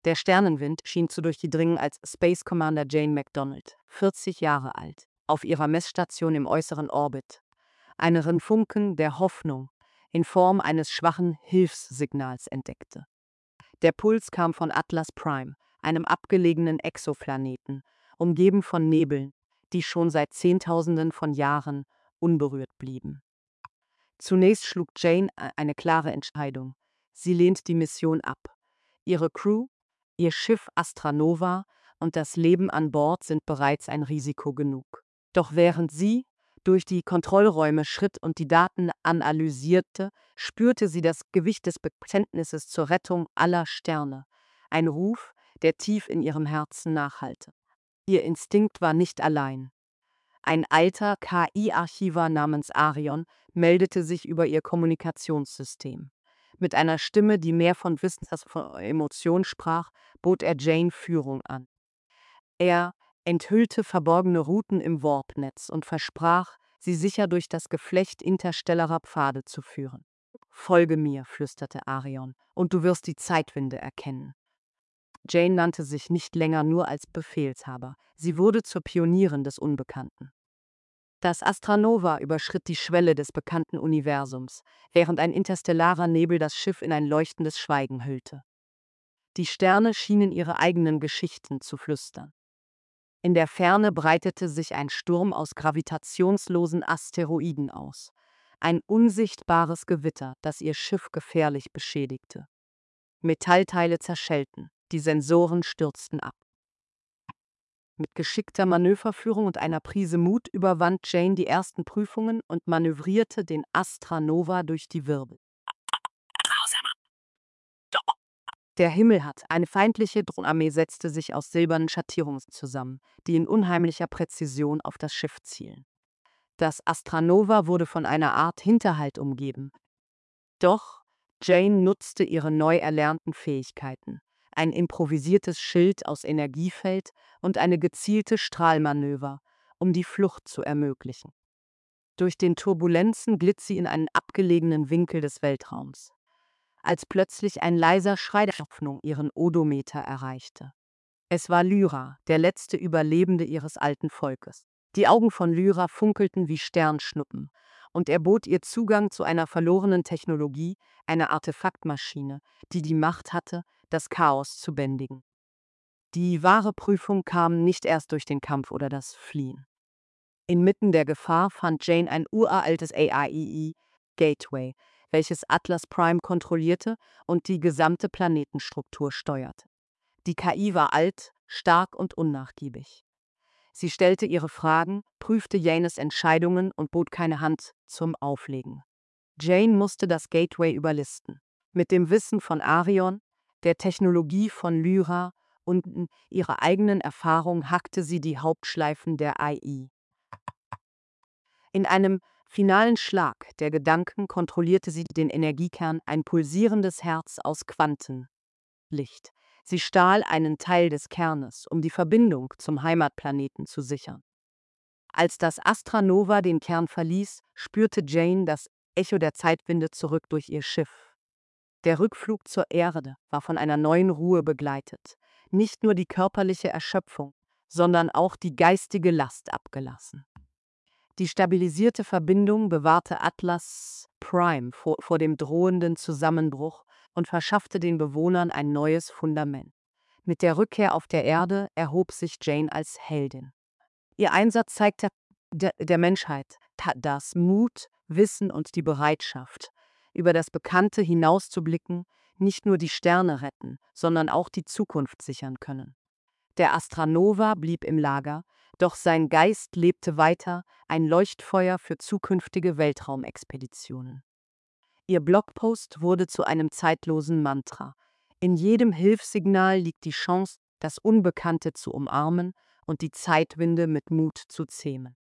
Der Sternenwind schien zu durchdringen, als Space Commander Jane McDonald, 40 Jahre alt, auf ihrer Messstation im äußeren Orbit einen Funken der Hoffnung in Form eines schwachen Hilfssignals entdeckte. Der Puls kam von Atlas Prime, einem abgelegenen Exoplaneten, umgeben von Nebeln, die schon seit Zehntausenden von Jahren unberührt blieben. Zunächst schlug Jane eine klare Entscheidung. Sie lehnt die Mission ab. Ihre Crew, ihr Schiff Astra Nova und das Leben an Bord sind bereits ein Risiko genug. Doch während sie durch die Kontrollräume schritt und die Daten analysierte, spürte sie das Gewicht des Bekenntnisses zur Rettung aller Sterne. Ein Ruf, der tief in ihrem Herzen nachhallte. Ihr Instinkt war nicht allein. Ein alter KI-Archivar namens Arion meldete sich über ihr Kommunikationssystem. Mit einer Stimme, die mehr von Wissen als von Emotion sprach, bot er Jane Führung an. Er enthüllte verborgene Routen im Warp-Netz und versprach, sie sicher durch das Geflecht interstellarer Pfade zu führen. »Folge mir«, flüsterte Arion, »und du wirst die Zeitwinde erkennen.« Jane nannte sich nicht länger nur als Befehlshaber. Sie wurde zur Pionierin des Unbekannten. Das Astra Nova überschritt die Schwelle des bekannten Universums, während ein interstellarer Nebel das Schiff in ein leuchtendes Schweigen hüllte. Die Sterne schienen ihre eigenen Geschichten zu flüstern. In der Ferne breitete sich ein Sturm aus gravitationslosen Asteroiden aus. Ein unsichtbares Gewitter, das ihr Schiff gefährlich beschädigte. Metallteile zerschellten, die Sensoren stürzten ab. Mit geschickter Manöverführung und einer Prise Mut überwand Jane die ersten Prüfungen und manövrierte den Astra Nova durch die Wirbel. Der Himmel hat, eine feindliche Drohnenarmee setzte sich aus silbernen Schattierungen zusammen, die in unheimlicher Präzision auf das Schiff zielen. Das Astra Nova wurde von einer Art Hinterhalt umgeben. Doch Jane nutzte ihre neu erlernten Fähigkeiten. Ein improvisiertes Schild aus Energiefeld und eine gezielte Strahlmanöver, um die Flucht zu ermöglichen. Durch den Turbulenzen glitt sie in einen abgelegenen Winkel des Weltraums, als plötzlich ein leiser Schrei der Hoffnung ihren Odometer erreichte. Es war Lyra, der letzte Überlebende ihres alten Volkes. Die Augen von Lyra funkelten wie Sternschnuppen, und er bot ihr Zugang zu einer verlorenen Technologie, einer Artefaktmaschine, die die Macht hatte, das Chaos zu bändigen. Die wahre Prüfung kam nicht erst durch den Kampf oder das Fliehen. Inmitten der Gefahr fand Jane ein uraltes AIEE-Gateway, welches Atlas Prime kontrollierte und die gesamte Planetenstruktur steuerte. Die KI war alt, stark und unnachgiebig. Sie stellte ihre Fragen, prüfte Janes Entscheidungen und bot keine Hand zum Auflegen. Jane musste das Gateway überlisten. Mit dem Wissen von Arion, der Technologie von Lyra und ihrer eigenen Erfahrung hackte sie die Hauptschleifen der AI. In einem finalen Schlag der Gedanken kontrollierte sie den Energiekern, ein pulsierendes Herz aus Quantenlicht. Sie stahl einen Teil des Kernes, um die Verbindung zum Heimatplaneten zu sichern. Als das Astra Nova den Kern verließ, spürte Jane das Echo der Zeitwinde zurück durch ihr Schiff. Der Rückflug zur Erde war von einer neuen Ruhe begleitet. Nicht nur die körperliche Erschöpfung, sondern auch die geistige Last abgelassen. Die stabilisierte Verbindung bewahrte Atlas Prime vor dem drohenden Zusammenbruch und verschaffte den Bewohnern ein neues Fundament. Mit der Rückkehr auf der Erde erhob sich Jane als Heldin. Ihr Einsatz zeigte der Menschheit das Mut, Wissen und die Bereitschaft, über das Bekannte hinauszublicken, nicht nur die Sterne retten, sondern auch die Zukunft sichern können. Der Astra Nova blieb im Lager, doch sein Geist lebte weiter, ein Leuchtfeuer für zukünftige Weltraumexpeditionen. Ihr Blogpost wurde zu einem zeitlosen Mantra. In jedem Hilfssignal liegt die Chance, das Unbekannte zu umarmen und die Zeitwinde mit Mut zu zähmen.